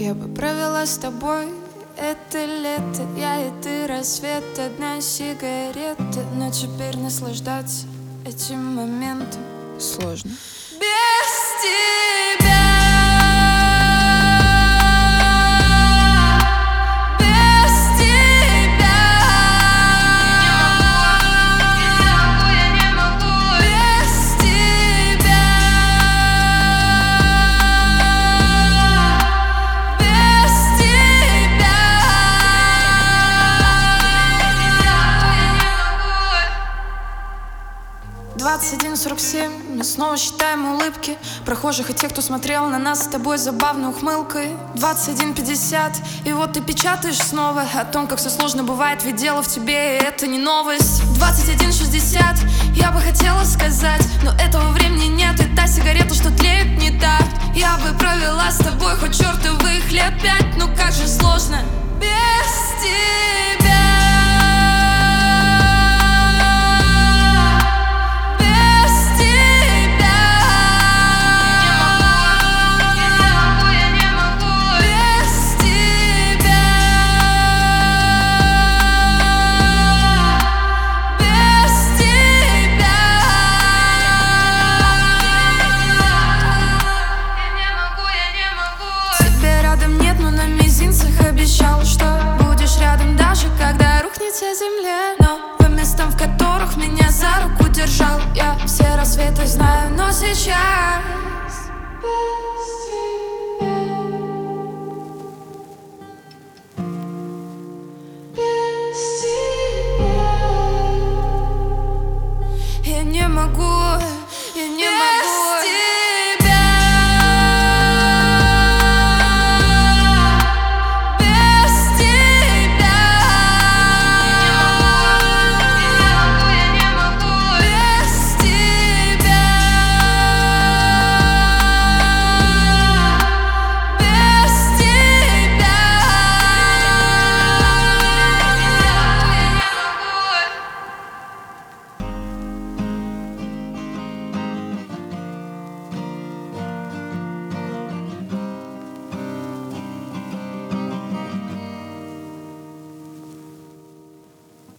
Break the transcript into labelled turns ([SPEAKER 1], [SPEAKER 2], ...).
[SPEAKER 1] Я бы провела с тобой это лето, я и ты, рассвет, одна сигарета. Но теперь наслаждаться этим моментом сложно. Без тебя. Мы снова считаем улыбки прохожих и тех, кто смотрел на нас с тобой забавной ухмылкой. 21:50, и вот ты печатаешь снова о том, как все сложно бывает, ведь дело в тебе, и это не новость. 21:60, я бы хотела сказать, но этого времени нет, и та сигарета, что тлеет, не та. Я бы провела с тобой хоть чертовых лет 5, ну как же сложно без тебя. Обещал, что будешь рядом даже когда рухнет вся земля. Но по местам, в которых меня за руку держал, я все рассветы знаю, но сейчас